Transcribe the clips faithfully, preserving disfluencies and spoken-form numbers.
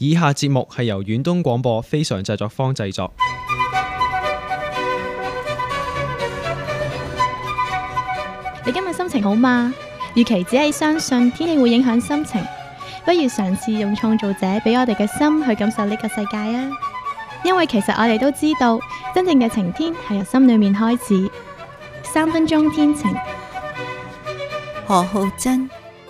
以下節目係由遠東廣播非常製作坊製作。 你今日心情好嗎？與其只係相信天氣會影響心情，不如嘗試用創造者俾我哋嘅心去感受呢個世界啊！因為其實我哋都知道，真正嘅晴天係由心裏面開始。三分鐘天晴， 何浩珍。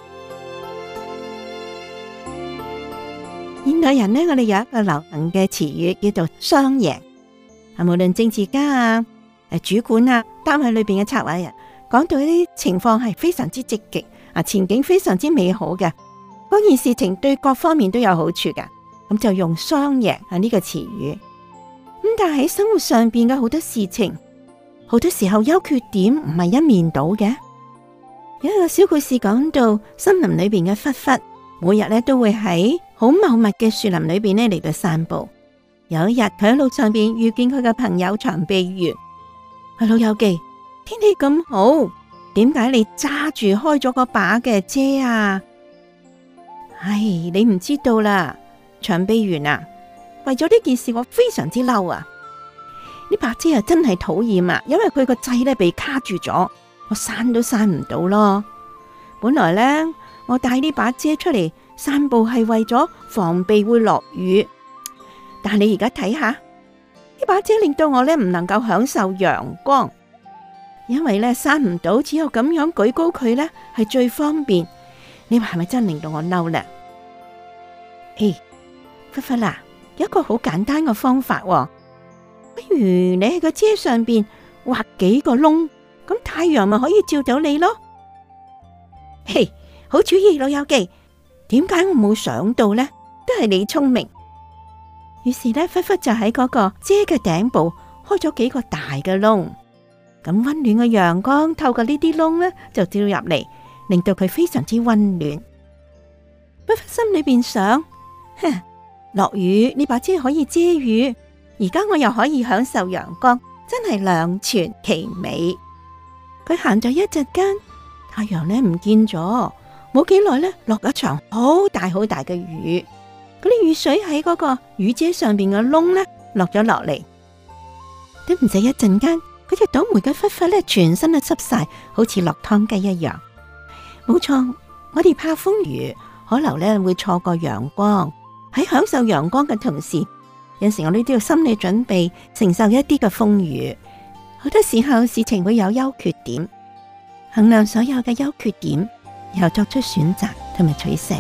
現代人呢，我哋有一個流行嘅詞語叫做雙贏。啊，無論政治家啊、誒主管啊、單位裏邊嘅策劃人，講到呢啲情況係非常之積極，啊前景非常之美好嘅，嗰件事情對各方面都有好處嘅，咁就用雙贏啊呢個詞語。咁但係喺生活上邊嘅好多事情，好多時候優缺點唔係一面倒嘅。有一個小故事講到，森林裏邊嘅狒狒，每日咧都會喺好茂密嘅樹林裏邊咧嚟到散步。有一日佢喺路上邊遇見佢嘅朋友長臂猿，喂，老友記，天氣咁好，點解你揸住開咗個把嘅遮啊？唉，你唔知道啦，長臂猿啊，為咗呢件事我非常之嬲啊！呢把遮啊真係討厭啊，因為佢個掣咧被卡住咗，我閂都閂唔到咯。本來呢，我帶呢把遮出嚟散步係為咗防備會落雨，但係你而家睇下，呢把遮令到我呢唔能夠享受陽光，因為呢閂唔到，只有咁樣舉高佢呢係最方便。你話係咪真令到我嬲呢？誒，狒狒啦，有一個好簡單嘅方法喎。不如你喺個遮上邊畫幾個窿，咁太陽咪可以照到你咯。嘿，好主意，老友記，點解我冇想到呢？都係你聰明。於是呢，狒狒就喺嗰個遮嘅頂部開咗幾個大嘅窿，咁溫暖嘅陽光透過呢啲窿呢，就照入嚟，令到佢非常之溫暖。狒狒心裏邊想：哼，落雨呢把遮可以遮雨。而家我又可以享受陽光，真係兩全其美。佢行咗一陣間，太陽呢唔見咗，冇幾耐呢，落咗場好大好大嘅雨。嗰啲雨水喺嗰個雨遮上邊嘅窿呢落咗落嚟，都唔使一陣間，嗰隻倒霉嘅狒狒呢全身都濕晒，好似落湯雞一樣。冇錯，我哋怕風雨，可能呢會錯過陽光。喺享受陽光嘅同時，有時我哋都要心理準備承受一啲嘅風雨。好多時候事情會有優缺點，衡量所有嘅優缺點，然後作出選擇同埋取捨。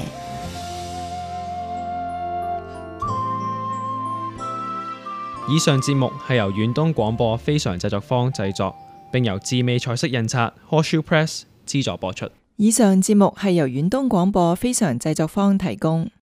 以上節目係由遠東廣播非常製作坊製作，並由智美彩色印刷 Horseshoe Press 資助播出。 以上節目係由遠東廣播非常製作坊提供。